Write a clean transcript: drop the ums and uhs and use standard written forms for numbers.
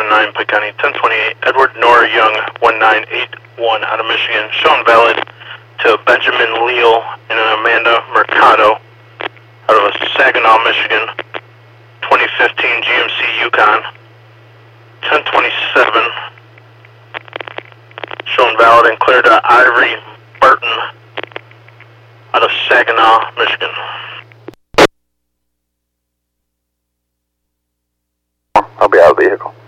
19 Picanti, 1028, Edward Nora Young, 1981, out of Michigan, shown valid to Benjamin Leal and Amanda Mercado, out of Saginaw, Michigan, 2015 GMC Yukon, 1027, shown valid and clear to Ivory Burton, out of Saginaw, Michigan. I'll be out of the vehicle.